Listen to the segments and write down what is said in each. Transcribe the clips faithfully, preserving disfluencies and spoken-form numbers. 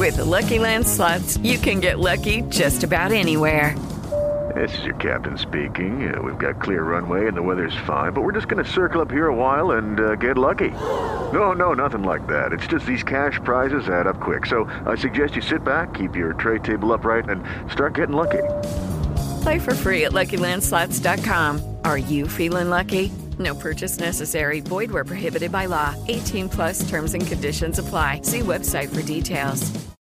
With the Lucky Land Slots, you can get lucky just about anywhere. This is your captain speaking. Uh, we've got clear runway and the weather's fine, but we're just going to circle up here a while and uh, get lucky. No, no, nothing like that. It's just these cash prizes add up quick. So I suggest you sit back, keep your tray table upright, and start getting lucky. Play for free at Lucky Land Slots dot com. Are you feeling lucky? No purchase necessary. Void where prohibited by law. eighteen plus terms and conditions apply. See website for details.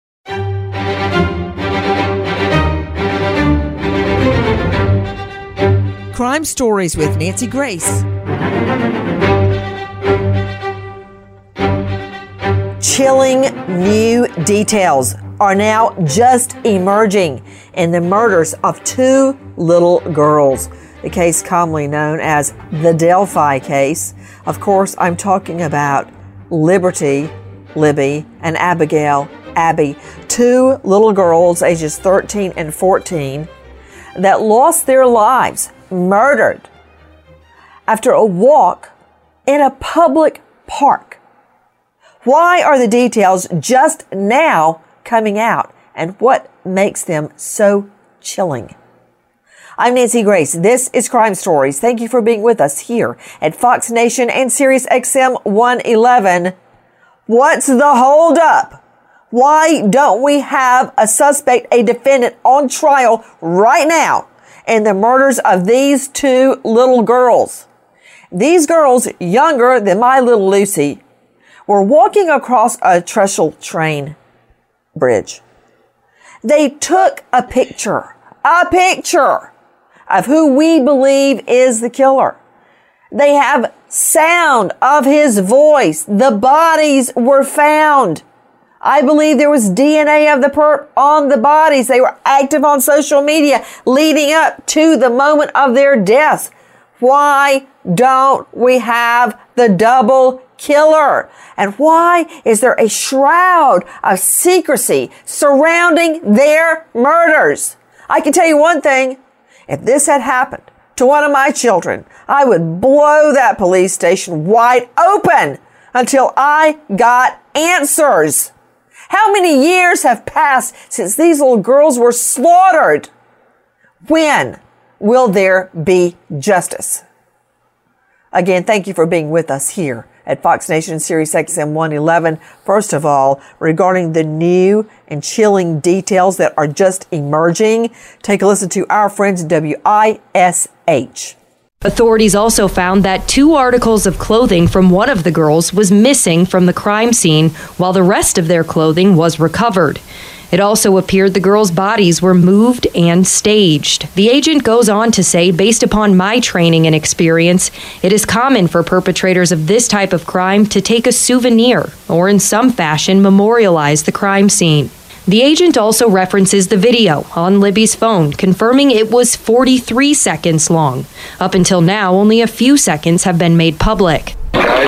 Crime Stories with Nancy Grace. Chilling new details are now just emerging in the murders of two little girls. The case commonly known as the Delphi case. Of course, I'm talking about Liberty, Libby, and Abigail, Abby, two little girls ages thirteen and fourteen that lost their lives, murdered, after a walk in a public park. Why are the details just now coming out, and what makes them so chilling? I'm Nancy Grace. This is Crime Stories. Thank you for being with us here at Fox Nation and Sirius X M one eleven. What's the holdup? Why don't we have a suspect, a defendant on trial right now in the murders of these two little girls? These girls, younger than my little Lucy, were walking across a trestle train bridge. They took a picture, a picture of who we believe is the killer. They have sound of his voice. The bodies were found. I believe there was D N A of the perp on the bodies. They were active on social media leading up to the moment of their deaths. Why don't we have the double killer? And why is there a shroud of secrecy surrounding their murders? I can tell you one thing. If this had happened to one of my children, I would blow that police station wide open until I got answers. How many years have passed since these little girls were slaughtered? When will there be justice? Again, thank you for being with us here at Fox Nation Sirius X M one eleven. First of all, regarding the new and chilling details that are just emerging, take a listen to our friends at W I S H. Authorities also found that two articles of clothing from one of the girls was missing from the crime scene, while the rest of their clothing was recovered. It also appeared the girls' bodies were moved and staged. The agent goes on to say, based upon my training and experience, it is common for perpetrators of this type of crime to take a souvenir or in some fashion memorialize the crime scene. The agent also references the video on Libby's phone, confirming it was forty-three seconds long. Up until now, only a few seconds have been made public.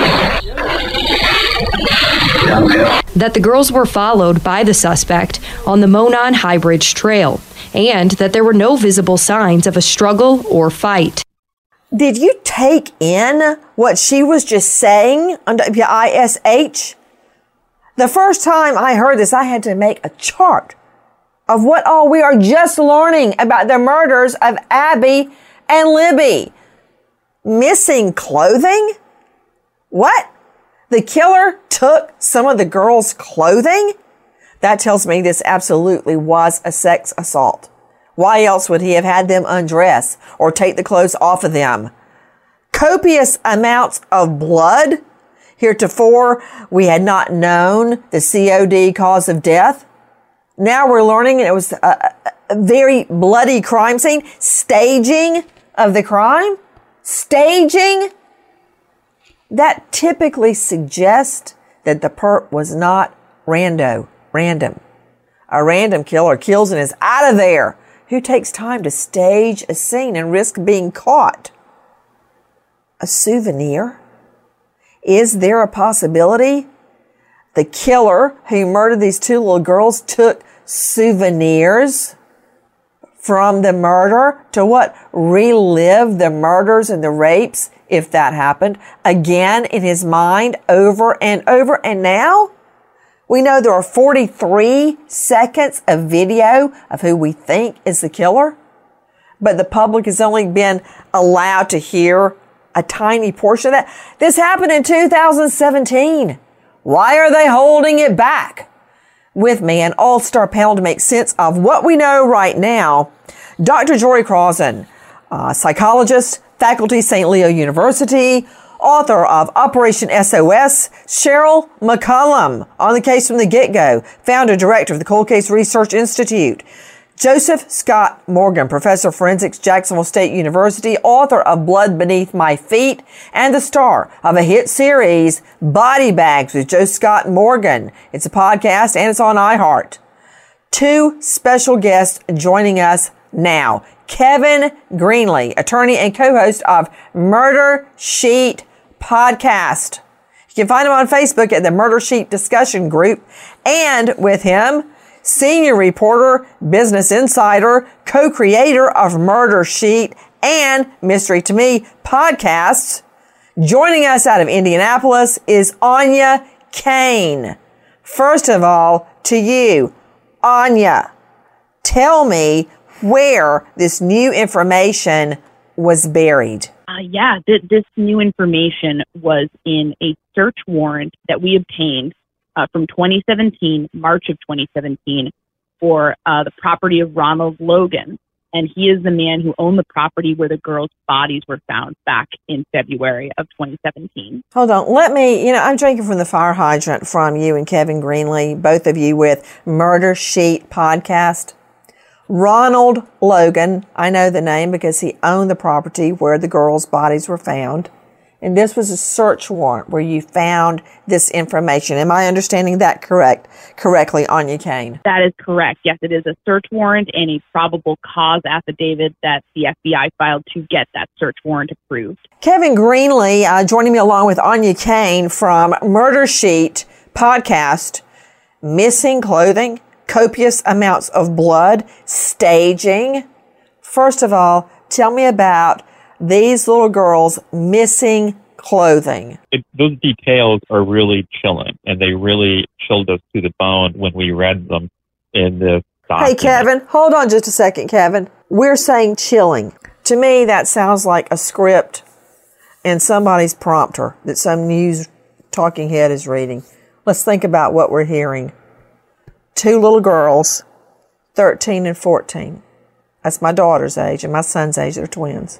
That the girls were followed by the suspect on the Monon High Bridge Trail, and that there were no visible signs of a struggle or fight. Did you take in what she was just saying on W I S H? The first time I heard this, I had to make a chart of what all we are just learning about the murders of Abby and Libby. Missing clothing? What? The killer took some of the girls' clothing? That tells me this absolutely was a sex assault. Why else would he have had them undress or take the clothes off of them? Copious amounts of blood. Heretofore, we had not known the C O D cause of death. Now we're learning it was a, a very bloody crime scene. Staging of the crime? Staging? That typically suggests that the perp was not rando, random. A random killer kills and is out of there. Who takes time to stage a scene and risk being caught? A souvenir? Is there a possibility the killer who murdered these two little girls took souvenirs from the murder to what? Relive the murders and the rapes, if that happened, again in his mind over and over. And now We know there are forty-three seconds of video of who we think is the killer, but the public has only been allowed to hear a tiny portion of that. This happened in two thousand seventeen. Why are they holding it back? With me, an all-star panel to make sense of what we know right now. Doctor Jory Crossan, uh, psychologist, faculty, Saint Leo University, author of Operation S O S, Cheryl McCollum, on the case from the get-go, founder, director of the Cold Case Research Institute, Joseph Scott Morgan, professor of forensics, Jacksonville State University, author of Blood Beneath My Feet, and the star of a hit series, Body Bags with Joe Scott Morgan. It's a podcast and it's on iHeart. Two special guests joining us now. Kevin Greenlee, attorney and co-host of Murder Sheet Podcast. You can find him on Facebook at the Murder Sheet Discussion Group. And with him, senior reporter, Business Insider, co-creator of Murder Sheet and Mystery to Me podcasts. Joining us out of Indianapolis is Anya Kane. First of all, to you, Anya, tell me where this new information was buried. Uh, yeah, th- this new information was in a search warrant that we obtained uh, from twenty seventeen, March of twenty seventeen, for uh, the property of Ronald Logan. And he is the man who owned the property where the girls' bodies were found back in February of twenty seventeen. Hold on. Let me, you know, I'm drinking from the fire hydrant from you and Kevin Greenlee, both of you with Murder Sheet Podcast. Ronald Logan, I know the name because he owned the property where the girls' bodies were found. And this was a search warrant where you found this information. Am I understanding that correct? Correctly, Anya Kane? That is correct. Yes, it is a search warrant and a probable cause affidavit that the F B I filed to get that search warrant approved. Kevin Greenlee, uh, joining me along with Anya Kane from Murder Sheet Podcast. Missing clothing, copious amounts of blood, staging. First of all, tell me about these little girls missing clothing. It, those details are really chilling, and they really chilled us to the bone when we read them in the document. Hey, Kevin, hold on just a second, Kevin. We're saying chilling. To me, that sounds like a script in somebody's prompter that some news talking head is reading. Let's think about what we're hearing. Two little girls, thirteen and fourteen. That's my daughter's age and my son's age. They're twins.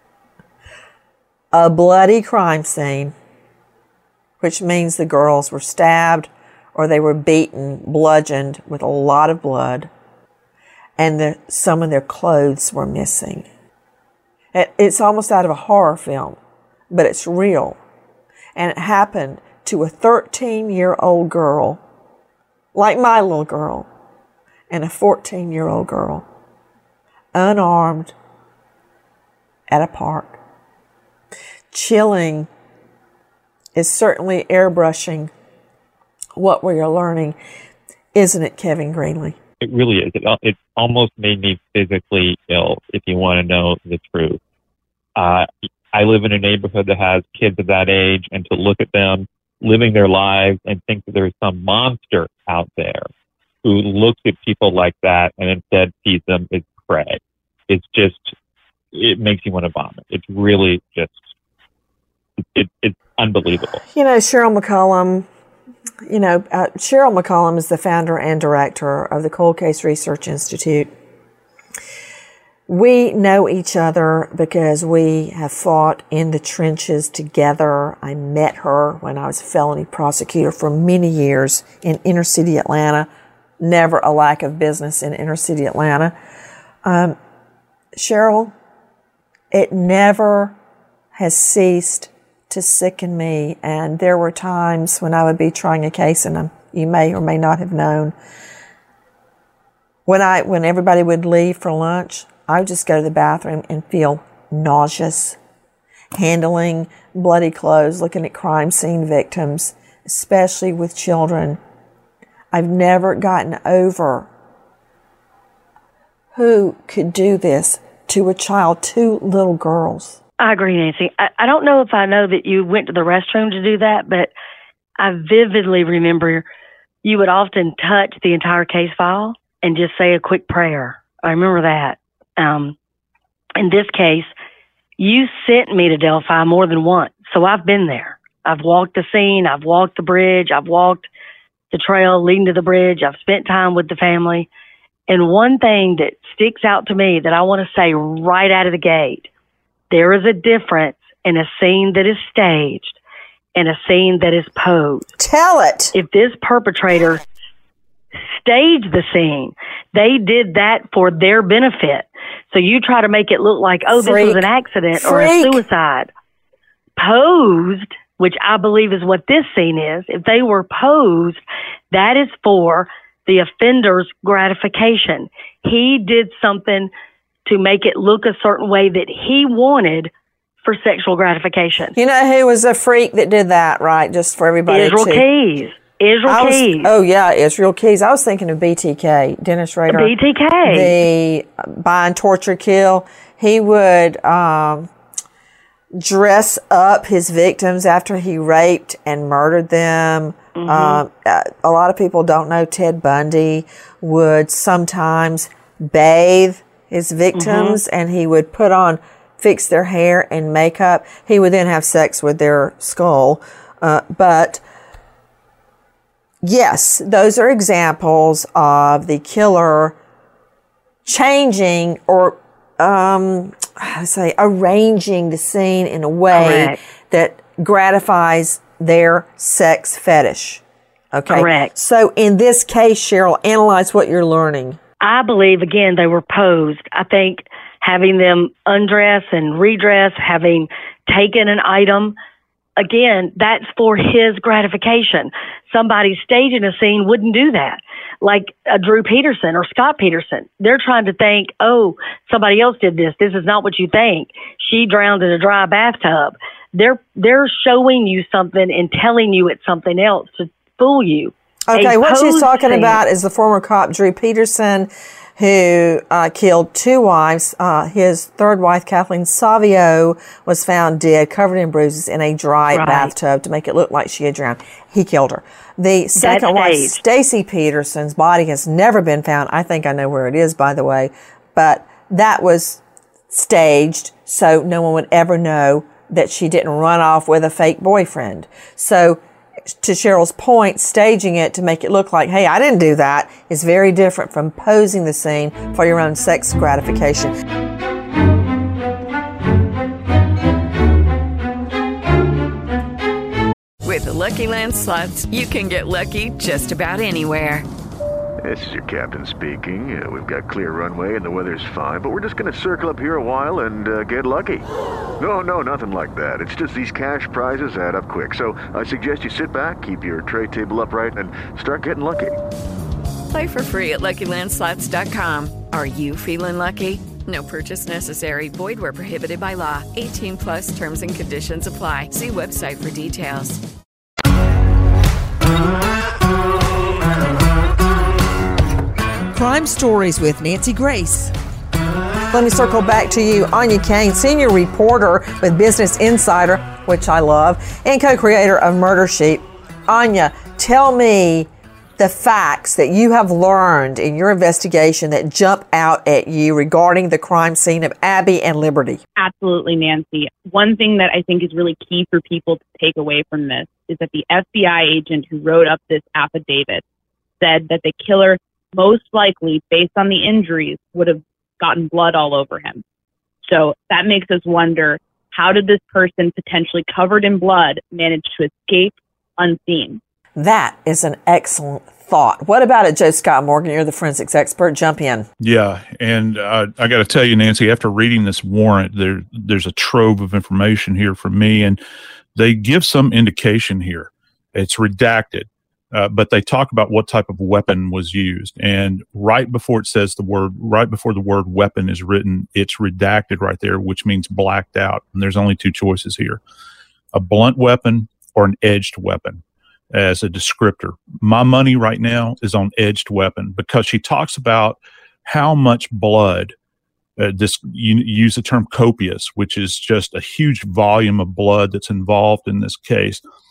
A bloody crime scene, which means the girls were stabbed or they were beaten, bludgeoned with a lot of blood, and the, some of their clothes were missing. It, it's almost out of a horror film, but it's real. And it happened to a thirteen-year-old girl, like my little girl, and a fourteen-year-old girl, unarmed, at a park. Chilling is certainly airbrushing what we are learning, isn't it, Kevin Greenlee? It really is. It, it almost made me physically ill, if you want to know the truth. Uh, I live in a neighborhood that has kids of that age, and to look at them living their lives and think that there's some monster out there who looks at people like that and instead sees them as prey. It's just, it makes you want to vomit. It's really just, it, it's unbelievable. You know, Cheryl McCollum, you know, uh, Cheryl McCollum is the founder and director of the Cold Case Research Institute. We know each other because we have fought in the trenches together. I met her when I was a felony prosecutor for many years in inner city Atlanta. Never a lack of business in inner city Atlanta. Um, Cheryl, it never has ceased to sicken me. And there were times when I would be trying a case, and I'm, you may or may not have known, when I when everybody would leave for lunch, I would just go to the bathroom and feel nauseous, handling bloody clothes, looking at crime scene victims, especially with children. I've never gotten over who could do this to a child, two little girls. I agree, Nancy. I, I don't know if I know that you went to the restroom to do that, but I vividly remember you would often touch the entire case file and just say a quick prayer. I remember that. Um, in this case, you sent me to Delphi more than once, so I've been there. I've walked the scene. I've walked the bridge. I've walked the trail leading to the bridge. I've spent time with the family. And one thing that sticks out to me that I want to say right out of the gate, there is a difference in a scene that is staged and a scene that is posed. Tell it. If this perpetrator staged the scene, they did that for their benefit. So you try to make it look like, oh, Freak. this was an accident Freak. or a suicide. Posed, which I believe is what this scene is, if they were posed, that is for the offender's gratification. He did something to make it look a certain way that he wanted for sexual gratification. You know who was a freak that did that, right? Just for everybody Israel to... Keys. Israel I was, Keys. Oh, yeah, Israel Keys. I was thinking of B T K, Dennis Rader. B T K. The bind, torture, kill. He would um, dress up his victims after he raped and murdered them. Mm-hmm. Um, a lot of people don't know Ted Bundy would sometimes bathe his victims, mm-hmm. and he would put on, fix their hair and makeup. He would then have sex with their skull. Uh, but yes, those are examples of the killer changing or, um, how to say, arranging the scene in a way Correct. that gratifies their sex fetish. Okay. Correct. So in this case, Cheryl, analyze what you're learning. I believe, again, they were posed. I think having them undress and redress, having taken an item, again, that's for his gratification. Somebody staging a scene wouldn't do that. Like a Drew Peterson or Scott Peterson. They're trying to think, oh, somebody else did this. This is not what you think. She drowned in a dry bathtub. They're they're showing you something and telling you it's something else to fool you. Okay, A what she's posed talking scene- about is the former cop Drew Peterson, who uh, killed two wives. Uh, his third wife, Kathleen Savio, was found dead, covered in bruises, in a dry Right. bathtub to make it look like she had drowned. He killed her. The second wife, staged. Stacy Peterson's body has never been found. I think I know where it is, by the way, but that was staged, so no one would ever know that she didn't run off with a fake boyfriend. So, to Cheryl's point, staging it to make it look like, hey, I didn't do that, is very different from posing the scene for your own sex gratification. With the Lucky Land Slots, you can get lucky just about anywhere. This is your captain speaking. Uh, we've got clear runway and the weather's fine, but we're just going to circle up here a while and uh, get lucky. No, no, nothing like that. It's just these cash prizes add up quick. So I suggest you sit back, keep your tray table upright, and start getting lucky. Play for free at Lucky Land Slots dot com. Are you feeling lucky? No purchase necessary. Void where prohibited by law. eighteen plus terms and conditions apply. See website for details. Crime Stories with Nancy Grace. Let me circle back to you, Anya Kane, senior reporter with Business Insider, which I love, and co-creator of Murder Sheet. Anya, tell me the facts that you have learned in your investigation that jump out at you regarding the crime scene of Abby and Liberty. Absolutely, Nancy. One thing that I think is really key for people to take away from this is that the F B I agent who wrote up this affidavit said that the killer most likely, based on the injuries, would have gotten blood all over him. So that makes us wonder, how did this person, potentially covered in blood, manage to escape unseen? That is an excellent thought. What about it, Joe Scott Morgan? You're the forensics expert. Jump in. Yeah, and uh, I got to tell you, Nancy, after reading this warrant, there there's a trove of information here for me, and they give some indication here. It's redacted. Uh, but they talk about what type of weapon was used. And right before it says the word, right before the word weapon is written, it's redacted right there, which means blacked out. And there's only two choices here: a blunt weapon or an edged weapon as a descriptor. My money right now is on edged weapon, because she talks about how much blood, uh, this, you use the term copious, which is just a huge volume of blood that's involved in this case.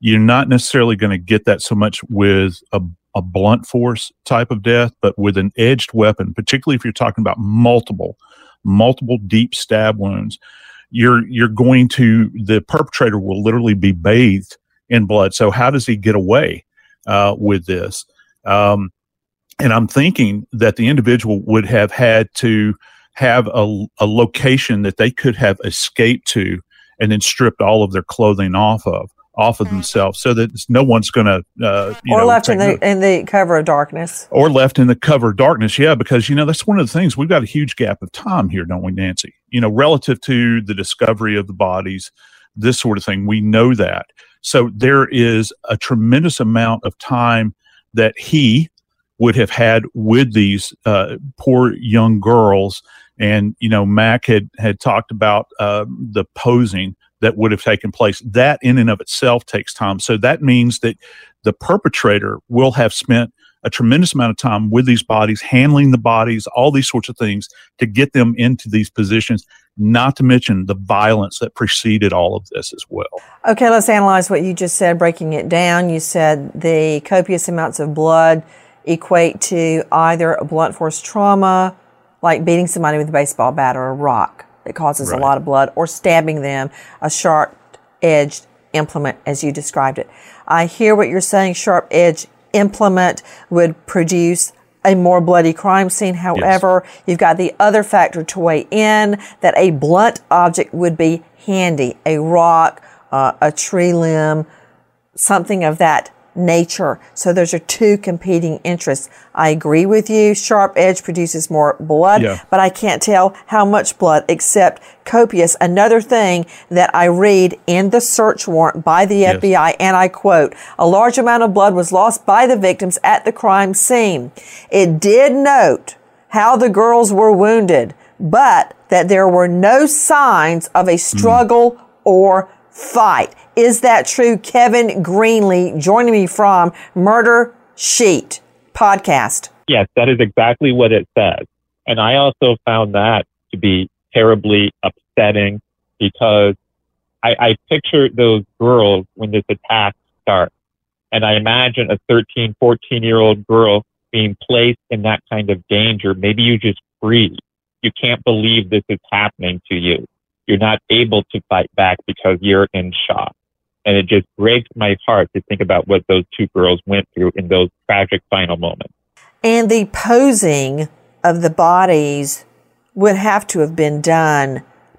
You're not necessarily going to get that so much with a, a blunt force type of death, but with an edged weapon, particularly if you're talking about multiple, multiple deep stab wounds, you're you're going to, the perpetrator will literally be bathed in blood. So how does he get away uh, with this? Um, and I'm thinking that the individual would have had to have a, a location that they could have escaped to and then stripped all of their clothing off of, off of themselves, so that no one's going to, uh, you or know, left in the no- in the cover of darkness. or left in the cover of darkness. Yeah, because, you know, that's one of the things. We've got a huge gap of time here, don't we, Nancy? You know, relative to the discovery of the bodies, this sort of thing. We know that. So there is a tremendous amount of time that he would have had with these uh, poor young girls. And, you know, Mac had, had talked about uh, the posing that would have taken place. That in and of itself takes time. So that means that the perpetrator will have spent a tremendous amount of time with these bodies, handling the bodies, all these sorts of things to get them into these positions, not to mention the violence that preceded all of this as well. Okay, let's analyze what you just said, breaking it down. You said the copious amounts of blood equate to either a blunt force trauma, like beating somebody with a baseball bat or a rock that causes Right. a lot of blood, or stabbing them, a sharp-edged implement, as you described it. I hear what you're saying, sharp-edged implement would produce a more bloody crime scene. However, yes. You've got the other factor to weigh in, that a blunt object would be handy, a rock, uh, a tree limb, something of that nature. So those are two competing interests. I agree with you. Sharp edge produces more blood, Yeah. but I can't tell how much blood except copious. Another thing that I read in the search warrant by the F B I, yes. And I quote, a large amount of blood was lost by the victims at the crime scene. It did note how the girls were wounded, but that there were no signs of a struggle mm. or fight. Is that true? Kevin Greenlee joining me from Murder Sheet podcast. Yes, that is exactly what it says. And I also found that to be terribly upsetting because I, I picture those girls when this attack starts. And I imagine a thirteen, fourteen-year-old girl being placed in that kind of danger. Maybe you just freeze. You can't believe this is happening to you. You're not able to fight back because you're in shock. And it just breaks my heart to think about what those two girls went through in those tragic final moments. And the posing of the bodies would have to have been done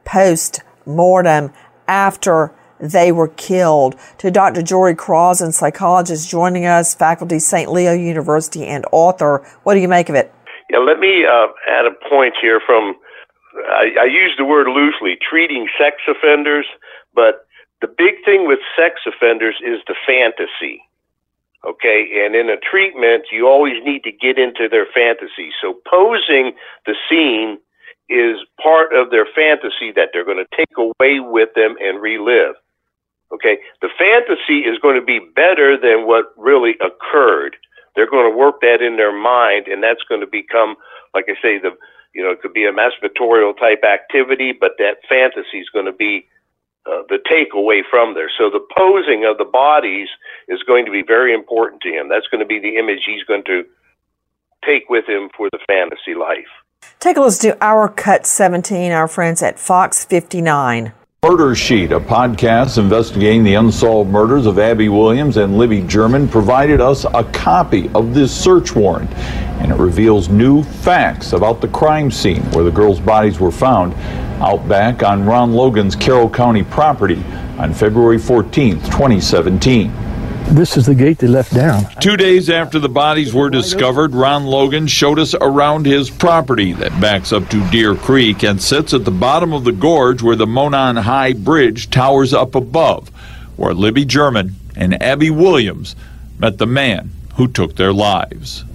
post-mortem after they were killed. To Doctor Jory Crossan, psychologist joining us, faculty, Saint Leo University, and author. What do you make of it? Yeah, let me uh, add a point here from, I, I use the word loosely, treating sex offenders, but the big thing with sex offenders is the fantasy, okay? And in a treatment, you always need to get into their fantasy. So posing the scene is part of their fantasy that they're going to take away with them and relive, okay? The fantasy is going to be better than what really occurred. They're going to work that in their mind, and that's going to become, like I say, the you know, it could be a masturbatorial type activity, but that fantasy is going to be Uh, the takeaway from there. So the posing of the bodies is going to be very important to him. That's going to be the image he's going to take with him for the fantasy life. Take a listen to Our Cut seventeen, our friends at Fox fifty-nine. Murder Sheet, a podcast investigating the unsolved murders of Abby Williams and Libby German, provided us a copy of this search warrant, and it reveals new facts about the crime scene where the girls' bodies were found out back on Ron Logan's Carroll County property on February fourteenth, twenty seventeen. This is the gate they left down. Two days after the bodies were discovered, Ron Logan showed us around his property that backs up to Deer Creek and sits at the bottom of the gorge where the Monon High Bridge towers up above, where Libby German and Abby Williams met the man who took their lives.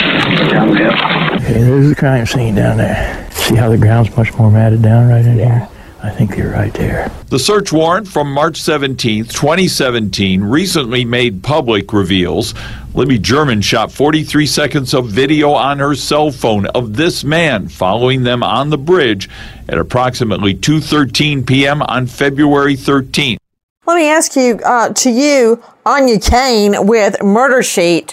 Okay, there's the crime scene down there. See how the ground's much more matted down right in here? I think you're right there. The search warrant from March seventeenth, twenty seventeen, recently made public, reveals Libby German shot forty-three seconds of video on her cell phone of this man following them on the bridge at approximately two thirteen p.m. on February thirteenth. Let me ask you, uh, to you, Anya Kane with Murder Sheet,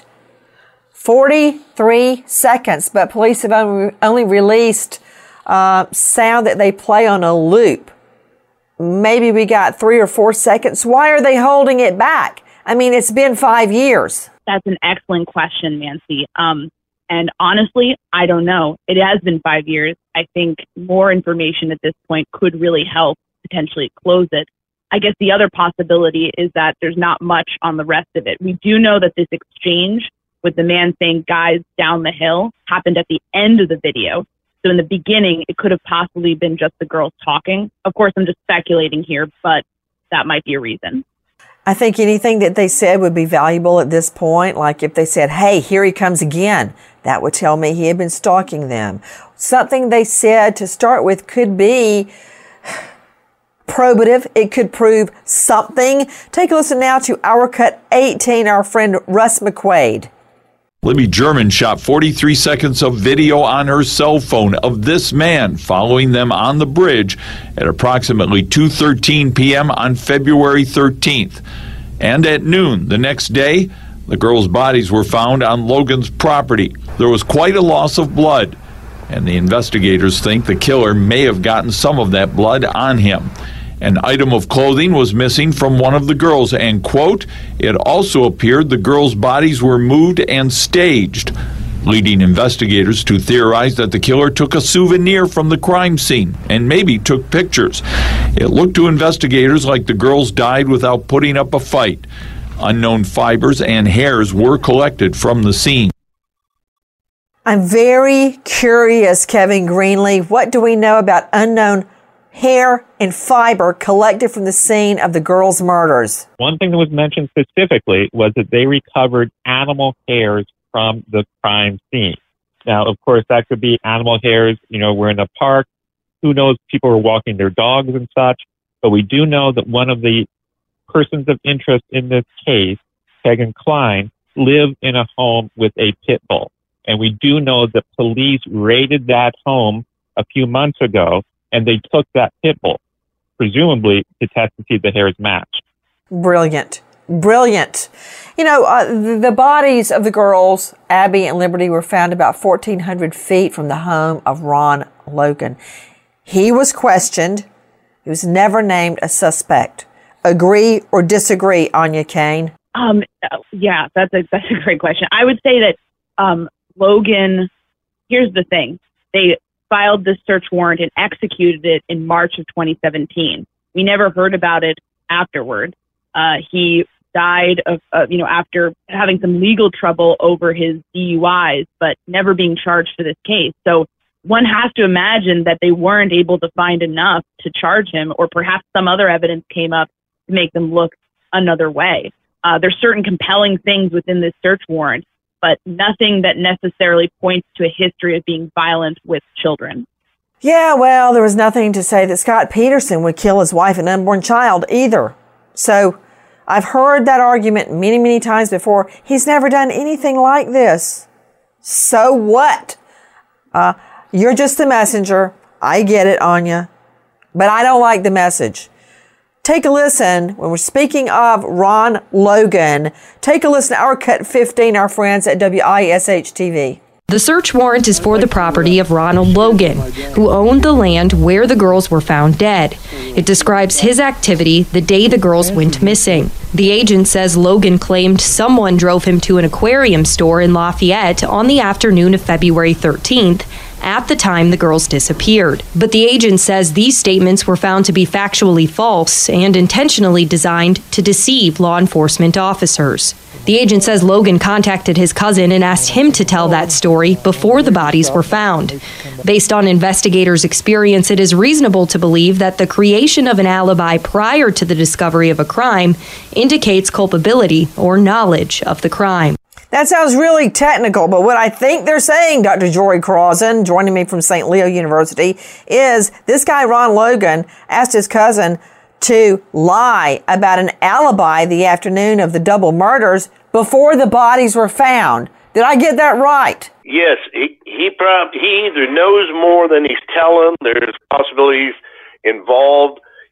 forty-three seconds, but police have only, only released uh, sound that they play on a loop. Maybe we got three or four seconds. Why are they holding it back? I mean, it's been five years. That's an excellent question, Nancy. Um, and honestly, I don't know. It has been five years. I think more information at this point could really help potentially close it. I guess the other possibility is that there's not much on the rest of it. We do know that this exchange with the man saying guys down the hill happened at the end of the video. So in the beginning, it could have possibly been just the girls talking. Of course, I'm just speculating here, but that might be a reason. I think anything that they said would be valuable at this point. Like if they said, hey, here he comes again, that would tell me he had been stalking them. Something they said to start with could be probative. It could prove something. Take a listen now to Our Cut eighteen, our friend Russ McQuaid. Libby German shot forty-three seconds of video on her cell phone of this man following them on the bridge at approximately two thirteen p.m. on February thirteenth. And at noon the next day, the girls' bodies were found on Logan's property. There was quite a loss of blood, and the investigators think the killer may have gotten some of that blood on him. An item of clothing was missing from one of the girls, and, quote, it also appeared the girls' bodies were moved and staged, leading investigators to theorize that the killer took a souvenir from the crime scene and maybe took pictures. It looked to investigators like the girls died without putting up a fight. Unknown fibers and hairs were collected from the scene. I'm very curious, Kevin Greenlee. What do we know about unknown hair and fiber collected from the scene of the girls' murders? One thing that was mentioned specifically was that they recovered animal hairs from the crime scene. Now, of course, that could be animal hairs, you know, we're in a park. Who knows? People were walking their dogs and such. But we do know that one of the persons of interest in this case, Kegan Kline, lived in a home with a pit bull. And we do know that police raided that home a few months ago, and they took that pit bull, presumably to test to see if the hairs matched. Brilliant. Brilliant. You know, uh, the bodies of the girls, Abby and Liberty, were found about fourteen hundred feet from the home of Ron Logan. He was questioned. He was never named a suspect. Agree or disagree, Anya Kane? Um, yeah, that's a, that's a great question. I would say that um, Logan, here's the thing. They filed this search warrant and executed it in March of twenty seventeen. We never heard about it afterward. Uh, he died of, uh, you know, after having some legal trouble over his D U Is, but never being charged for this case. So one has to imagine that they weren't able to find enough to charge him, or perhaps some other evidence came up to make them look another way. Uh, there's certain compelling things within this search warrant, but nothing that necessarily points to a history of being violent with children. Yeah, well, there was nothing to say that Scott Peterson would kill his wife and unborn child either. So I've heard that argument many, many times before. He's never done anything like this. So what? Uh, you're just the messenger. I get it, Anya. But I don't like the message. Take a listen. When we're speaking of Ron Logan, take a listen to Our Cut fifteen, our friends at W I S H T V. The search warrant is for the property of Ronald Logan, who owned the land where the girls were found dead. It describes his activity the day the girls went missing. The agent says Logan claimed someone drove him to an aquarium store in Lafayette on the afternoon of February thirteenth, at the time the girls disappeared. But the agent says these statements were found to be factually false and intentionally designed to deceive law enforcement officers. The agent says Logan contacted his cousin and asked him to tell that story before the bodies were found. Based on investigators' experience, it is reasonable to believe that the creation of an alibi prior to the discovery of a crime indicates culpability or knowledge of the crime. That sounds really technical, but what I think they're saying, Doctor Jory Crossan, joining me from Saint Leo University, is this guy, Ron Logan, asked his cousin to lie about an alibi the afternoon of the double murders before the bodies were found. Did I get that right? Yes, he he, prob- he either knows more than he's telling. There's possibilities involved.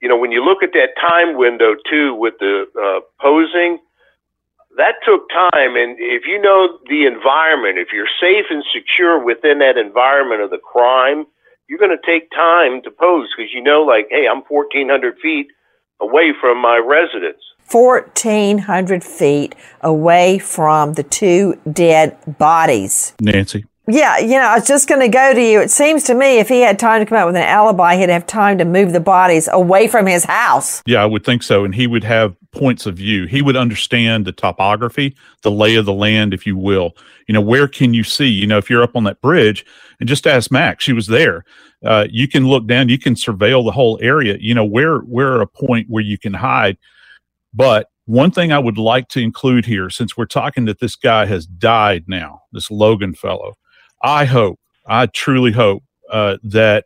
you know, when you look at that time window too with the uh, posing, that took time. And if you know the environment, if you're safe and secure within that environment of the crime, you're going to take time to pose because you know, like, hey, I'm fourteen hundred feet away from my residence. fourteen hundred feet away from the two dead bodies. Nancy. Yeah, you know, I was just going to go to you. It seems to me if he had time to come out with an alibi, he'd have time to move the bodies away from his house. Yeah, I would think so. And he would have points of view. He would understand the topography, the lay of the land, if you will. You know, where can you see? You know, if you're up on that bridge, and just ask Max, she was there. Uh, you can look down, you can surveil the whole area. You know, where, where a point where you can hide. But one thing I would like to include here, since we're talking that this guy has died now, this Logan fellow, I hope, I truly hope uh, that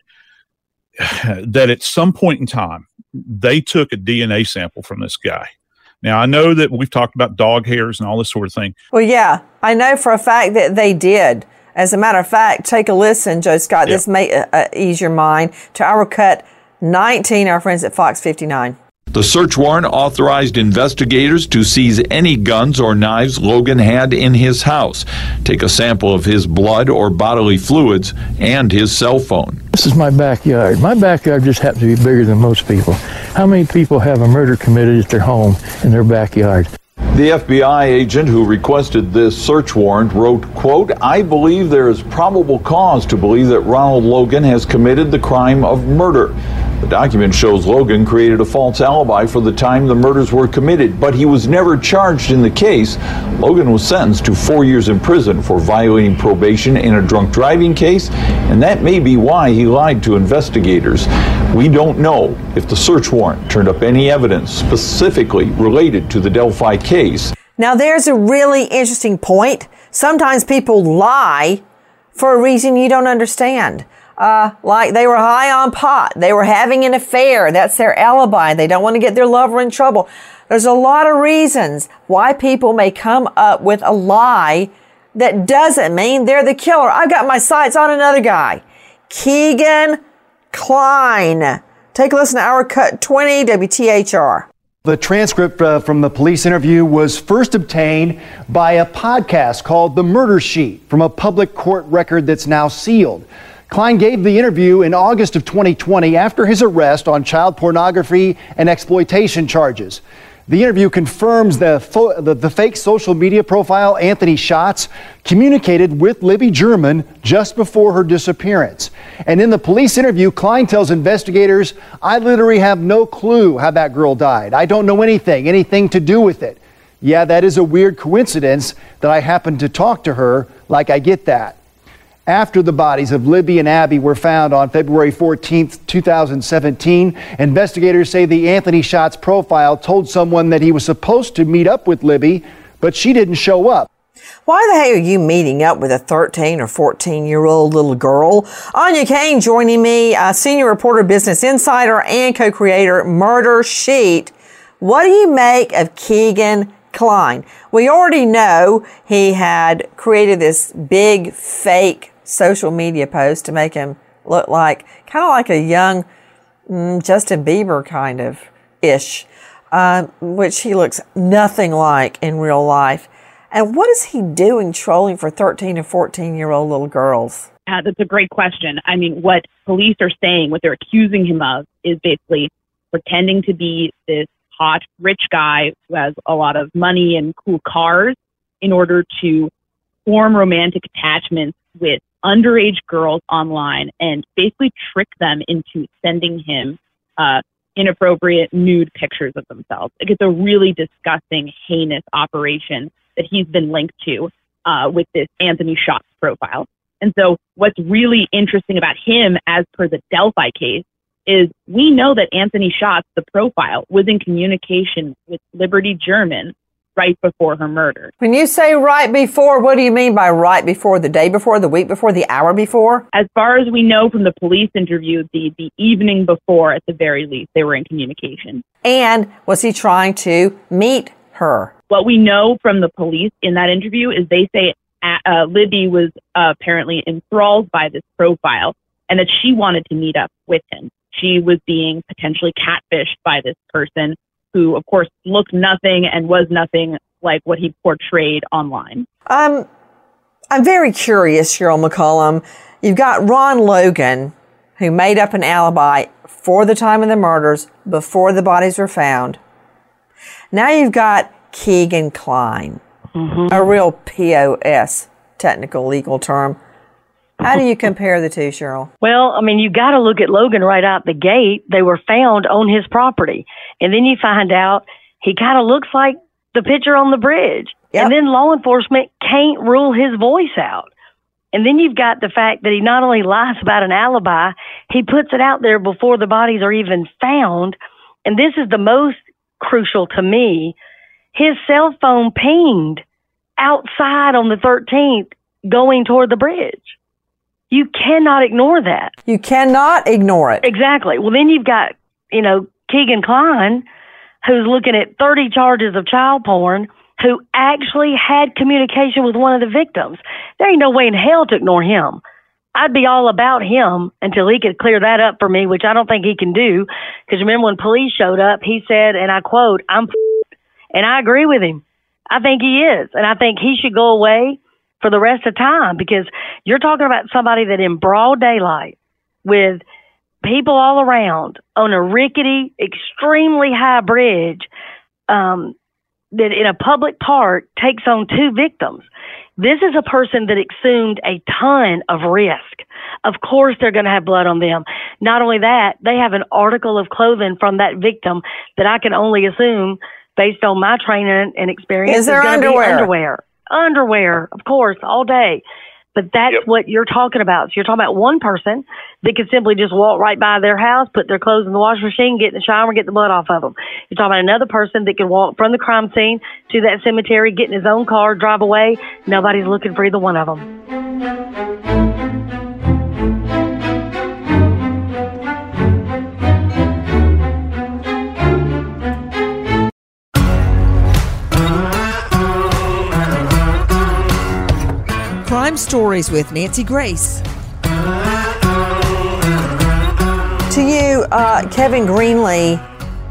that at some point in time, they took a D N A sample from this guy. Now, I know that we've talked about dog hairs and all this sort of thing. Well, yeah, I know for a fact that they did. As a matter of fact, take a listen, Joe Scott. Yeah. This may uh, ease your mind to our cut nineteen, our friends at Fox fifty-nine. The search warrant authorized investigators to seize any guns or knives Logan had in his house, take a sample of his blood or bodily fluids, and his cell phone. This is my backyard. My backyard just happens to be bigger than most people. How many people have a murder committed at their home in their backyard? The F B I agent who requested this search warrant wrote, quote, "I believe there is probable cause to believe that Ronald Logan has committed the crime of murder." The document shows Logan created a false alibi for the time the murders were committed, but he was never charged in the case. Logan was sentenced to four years in prison for violating probation in a drunk driving case, and that may be why he lied to investigators. We don't know if the search warrant turned up any evidence specifically related to the Delphi case. Now, there's a really interesting point. Sometimes people lie for a reason you don't understand. Uh, like they were high on pot. They were having an affair. That's their alibi. They don't want to get their lover in trouble. There's a lot of reasons why people may come up with a lie that doesn't mean they're the killer. I've got my sights on another guy. Keegan Kline. Take a listen to our cut twenty W T H R. The transcript uh, from the police interview was first obtained by a podcast called The Murder Sheet from a public court record that's now sealed. Kline gave the interview in August of twenty twenty after his arrest on child pornography and exploitation charges. The interview confirms the, fo- the, the fake social media profile Anthony Schatz communicated with Libby German just before her disappearance. And in the police interview, Kline tells investigators, "I literally have no clue how that girl died. I don't know anything, anything to do with it. Yeah, that is a weird coincidence that I happened to talk to her, like I get that." After the bodies of Libby and Abby were found on February fourteenth, two thousand seventeen, investigators say the Anthony Schatz profile told someone that he was supposed to meet up with Libby, but she didn't show up. Why the heck are you meeting up with a thirteen or fourteen year old little girl? Anya Kane joining me, uh, senior reporter, Business Insider, and co-creator, Murder Sheet. What do you make of Keegan Kline? We already know he had created this big fake social media post to make him look like kind of like a young mm, Justin Bieber kind of ish, uh, which he looks nothing like in real life. And what is he doing trolling for thirteen and fourteen year old little girls? Uh, that's a great question. I mean, what police are saying, what they're accusing him of is basically pretending to be this hot, rich guy who has a lot of money and cool cars in order to form romantic attachments with underage girls online and basically trick them into sending him uh, inappropriate nude pictures of themselves. Like, it's a really disgusting, heinous operation that he's been linked to uh, with this Anthony Schatz profile. And so what's really interesting about him, as per the Delphi case, is we know that Anthony Schatz, the profile, was in communication with Liberty German right before her murder. When you say right before, what do you mean by right before? The day before, the week before, the hour before? As far as we know from the police interview, the, the evening before, at the very least, they were in communication. And was he trying to meet her? What we know from the police in that interview is they say uh, Libby was uh, apparently enthralled by this profile and that she wanted to meet up with him. she was being potentially catfished by this person who, of course, looked nothing and was nothing like what he portrayed online. Um, I'm very curious, Cheryl McCollum. You've got Ron Logan, who made up an alibi for the time of the murders before the bodies were found. Now you've got Keegan Kline, mm-hmm. a real P O S, technical legal term. How do you compare the two, Cheryl? Well, I mean, you got to look at Logan right out the gate. They were found on his property. And then you find out he kind of looks like the picture on the bridge. Yep. And then law enforcement can't rule his voice out. And then you've got the fact that he not only lies about an alibi, he puts it out there before the bodies are even found. And this is the most crucial to me. His cell phone pinged outside on the thirteenth going toward the bridge. You cannot ignore that. You cannot ignore it. Exactly. Well, then you've got, you know, Keegan Kline, who's looking at thirty charges of child porn, who actually had communication with one of the victims. There ain't no way in hell to ignore him. I'd be all about him until he could clear that up for me, which I don't think he can do. Because remember when police showed up, he said, and I quote, I'm f-, and I agree with him. I think he is. And I think he should go away for the rest of time, because you're talking about somebody that in broad daylight with people all around on a rickety, extremely high bridge, um, that in a public park takes on two victims. This is a person that assumed a ton of risk. Of course, they're going to have blood on them. Not only that, they have an article of clothing from that victim that I can only assume, based on my training and experience, is there is going to be underwear? underwear. Underwear, of course, all day. But that's yep. what you're talking about. So you're talking about one person that could simply just walk right by their house, put their clothes in the washing machine, get in the shower, and get the blood off of them. You're talking about another person that could walk from the crime scene to that cemetery, get in his own car, drive away. Nobody's looking for either one of them. Crime Stories with Nancy Grace. To you, uh, Kevin Greenlee,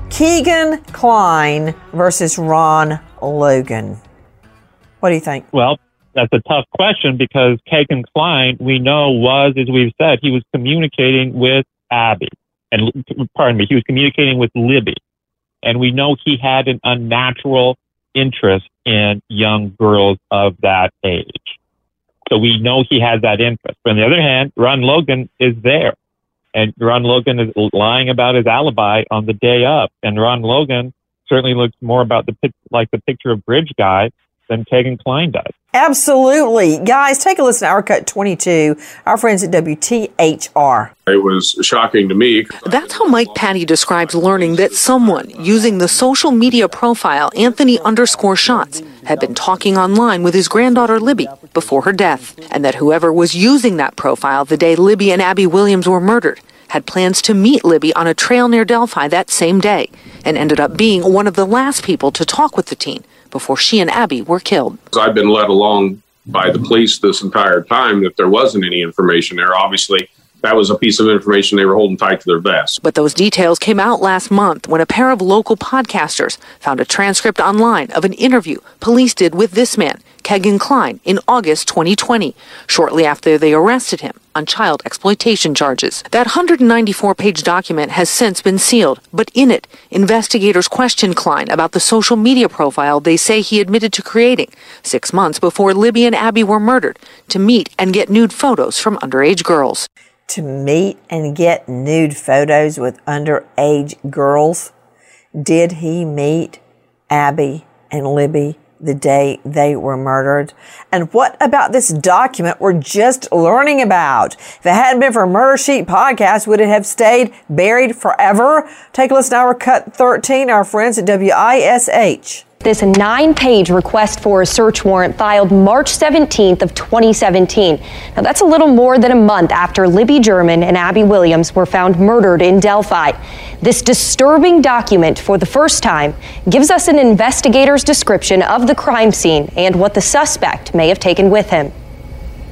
Keegan Kline versus Ron Logan. What do you think? Well, that's a tough question, because Keegan Kline, we know, was, as we've said, he was communicating with Abby. And, pardon me, he was communicating with Libby. And we know he had an unnatural interest in young girls of that age. So we know he has that interest. But on the other hand, Ron Logan is there. And Ron Logan is lying about his alibi on the day up. And Ron Logan certainly looks more about the like the picture of Bridge Guy than Keegan Kline does. Absolutely. Guys, take a listen to Our Cut twenty-two, our friends at W T H R. It was shocking to me. That's how Mike Patty describes learning that someone using the social media profile Anthony underscore Shots had been talking online with his granddaughter Libby before her death, and that whoever was using that profile the day Libby and Abby Williams were murdered had plans to meet Libby on a trail near Delphi that same day, and ended up being one of the last people to talk with the teen before she and Abby were killed. I've been led along by the police this entire time that there wasn't any information there. Obviously, that was a piece of information they were holding tight to their vest. But those details came out last month when a pair of local podcasters found a transcript online of an interview police did with this man, Keegan Kline, in August twenty twenty, shortly after they arrested him on child exploitation charges. That one hundred ninety-four page document has since been sealed, but in it, investigators questioned Kline about the social media profile they say he admitted to creating six months before Libby and Abby were murdered to meet and get nude photos from underage girls. To meet and get nude photos with underage girls? Did he meet Abby and Libby the day they were murdered? And what about this document we're just learning about? If it hadn't been for Murder Sheet Podcast, would it have stayed buried forever? Take a listen to Our Cut thirteen, our friends at W I S H. This nine-page request for a search warrant filed March seventeenth of twenty seventeen. Now that's a little more than a month after Libby German and Abby Williams were found murdered in Delphi. This disturbing document, for the first time, gives us an investigator's description of the crime scene and what the suspect may have taken with him.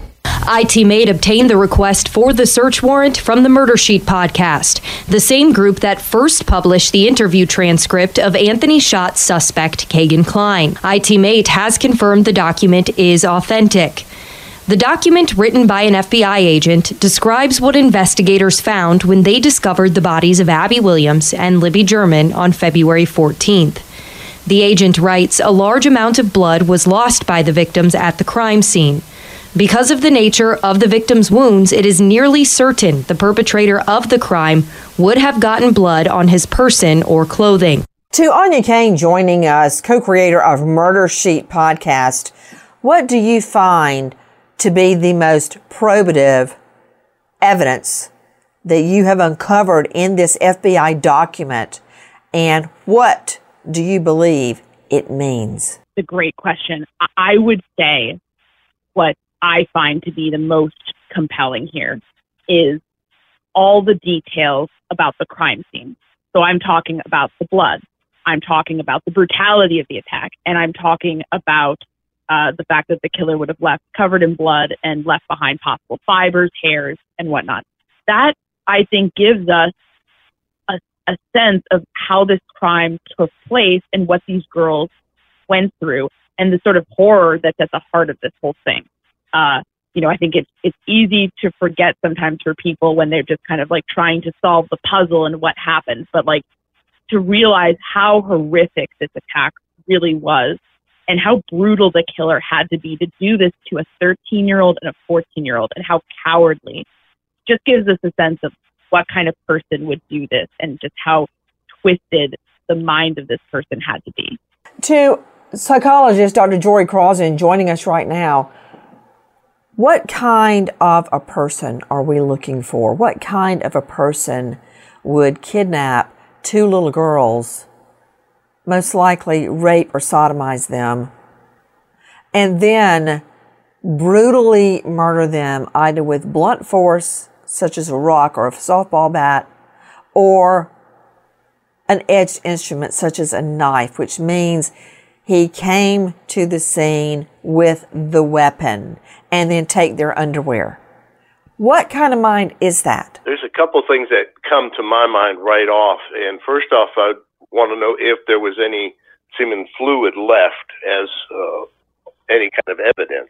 I T Mate obtained the request for the search warrant from the Murder Sheet podcast, the same group that first published the interview transcript of Anthony Schott's suspect, Kegan Kline. I T Mate has confirmed the document is authentic. The document, written by an F B I agent, describes what investigators found when they discovered the bodies of Abby Williams and Libby German on February fourteenth. The agent writes, a large amount of blood was lost by the victims at the crime scene. Because of the nature of the victim's wounds, it is nearly certain the perpetrator of the crime would have gotten blood on his person or clothing. To Anya Kane joining us, co-creator of Murder Sheet podcast, what do you find to be the most probative evidence that you have uncovered in this F B I document, and what do you believe it means? It's a great question. I would say what I find to be the most compelling here is all the details about the crime scene. So I'm talking about the blood. I'm talking about the brutality of the attack, and I'm talking about Uh, the fact that the killer would have left covered in blood and left behind possible fibers, hairs, and whatnot. That, I think, gives us a, a sense of how this crime took place and what these girls went through and the sort of horror that's at the heart of this whole thing. Uh, you know, I think it's, it's easy to forget sometimes for people when they're just kind of like trying to solve the puzzle and what happened, but like to realize how horrific this attack really was and how brutal the killer had to be to do this to a thirteen-year-old and a fourteen-year-old, and how cowardly. Just gives us a sense of what kind of person would do this and just how twisted the mind of this person had to be. To psychologist Doctor Jory Crossan joining us right now, what kind of a person are we looking for? What kind of a person would kidnap two little girls, most likely rape or sodomize them, and then brutally murder them either with blunt force, such as a rock or a softball bat, or an edged instrument such as a knife, which means he came to the scene with the weapon and then take their underwear? What kind of mind is that? There's a couple things that come to my mind right off. And first off, I want to know if there was any semen fluid left as uh, any kind of evidence.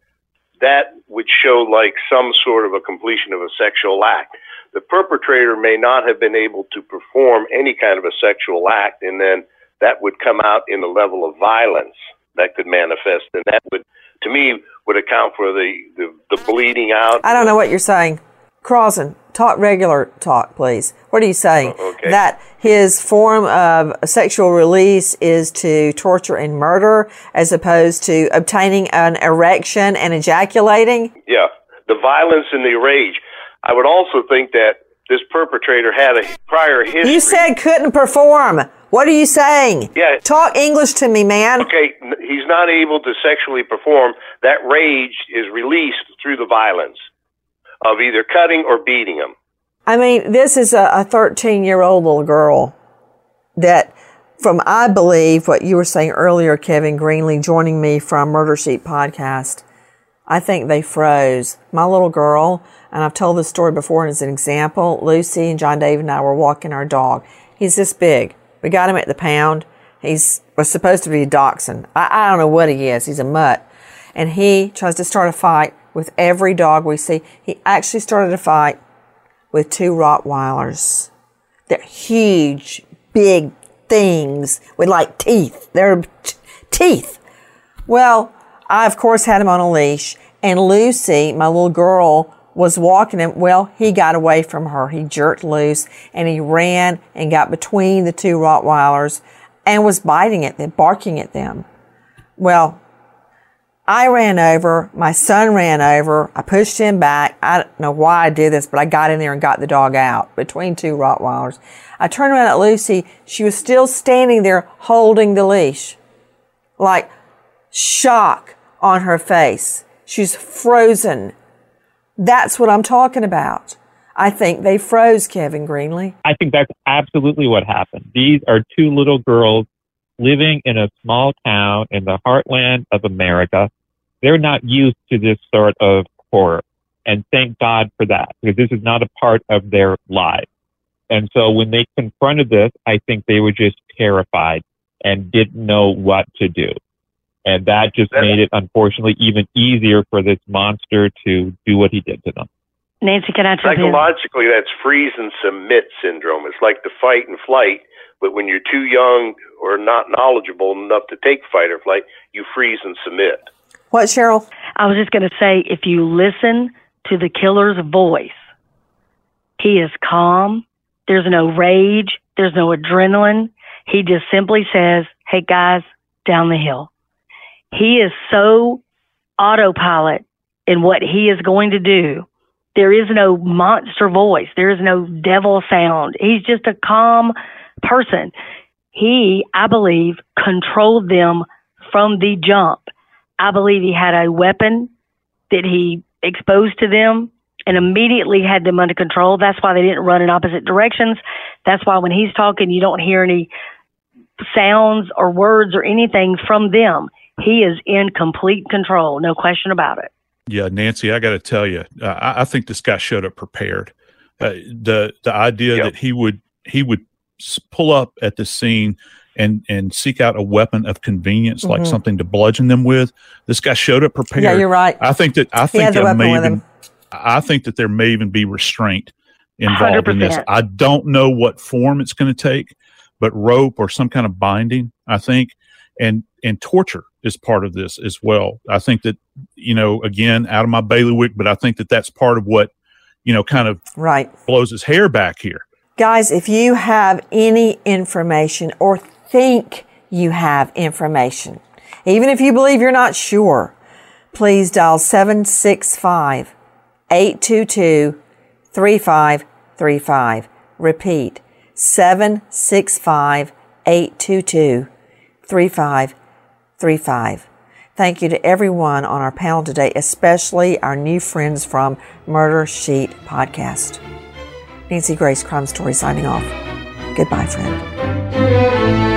That would show like some sort of a completion of a sexual act. The perpetrator may not have been able to perform any kind of a sexual act, and then that would come out in a level of violence that could manifest, and that would, to me, would account for the, the, the bleeding out. I don't know what you're saying. Crossan, talk regular talk, please. What are you saying? Oh, okay. That his form of sexual release is to torture and murder as opposed to obtaining an erection and ejaculating? Yeah, the violence and the rage. I would also think that this perpetrator had a prior history. You said couldn't perform. What are you saying? Yeah. Talk English to me, man. Okay, he's not able to sexually perform. That rage is released through the violence of either cutting or beating him. I mean, this is a thirteen-year-old little girl that, from, I believe, what you were saying earlier, Kevin Greenlee, joining me from Murder Sheet podcast, I think they froze. My little girl, and I've told this story before as an example, Lucy and John Dave and I were walking our dog. He's this big. We got him at the pound. He's was supposed to be a dachshund. I, I don't know what he is. He's a mutt. And he tries to start a fight with every dog we see. He actually started a fight with two Rottweilers. They're huge, big things with like teeth. They're t- teeth. Well, I, of course, had him on a leash. And Lucy, my little girl, was walking him. Well, he got away from her. He jerked loose and he ran and got between the two Rottweilers and was biting at them, barking at them. Well, I ran over. My son ran over. I pushed him back. I don't know why I did this, but I got in there and got the dog out between two Rottweilers. I turned around at Lucy. She was still standing there holding the leash, like shock on her face. She's frozen. That's what I'm talking about. I think they froze, Kevin Greenlee. I think that's absolutely what happened. These are two little girls living in a small town in the heartland of America. They're not used to this sort of horror. And thank God for that, because this is not a part of their lives. And so when they confronted this, I think they were just terrified and didn't know what to do. And that just made it, unfortunately, even easier for this monster to do what he did to them. Nancy, can I jump in? Psychologically, that's freeze and submit syndrome. It's like the fight and flight, but when you're too young or not knowledgeable enough to take fight or flight, you freeze and submit. What, Cheryl? I was just going to say, if you listen to the killer's voice, he is calm. There's no rage. There's no adrenaline. He just simply says, hey, guys, down the hill. He is so autopilot in what he is going to do. There is no monster voice. There is no devil sound. He's just a calm person. He, I believe, controlled them from the jump. I believe he had a weapon that he exposed to them and immediately had them under control. That's why they didn't run in opposite directions. That's why when he's talking, you don't hear any sounds or words or anything from them. He is in complete control, no question about it. Yeah, Nancy, I got to tell you, uh, I, I think this guy showed up prepared. Uh, the the idea yep. that he would he would pull up at the scene and and seek out a weapon of convenience, mm-hmm. like something to bludgeon them with. This guy showed up prepared. Yeah, you're right. I think that I think there may even I think that there may even be restraint involved one hundred percent in this. I don't know what form it's going to take, but rope or some kind of binding, I think, and and torture is part of this as well. I think that, you know, again, out of my bailiwick, but I think that that's part of what, you know, kind of right blows his hair back here. Guys, if you have any information or think you have information, even if you believe you're not sure, please dial seven six five, eight two two, three five three five. Repeat, seven six five, eight two two, three five three five. Thank you to everyone on our panel today, especially our new friends from Murder Sheet Podcast. Nancy Grace, Crime Story, signing off. Goodbye, friend.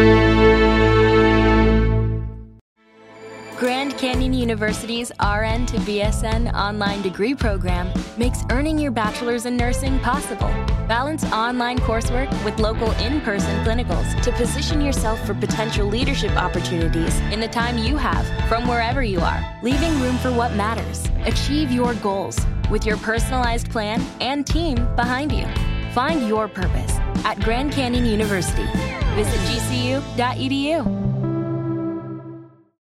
Grand Canyon University's R N to B S N online degree program makes earning your bachelor's in nursing possible. Balance online coursework with local in-person clinicals to position yourself for potential leadership opportunities in the time you have from wherever you are, leaving room for what matters. Achieve your goals with your personalized plan and team behind you. Find your purpose at Grand Canyon University. Visit G C U dot E D U.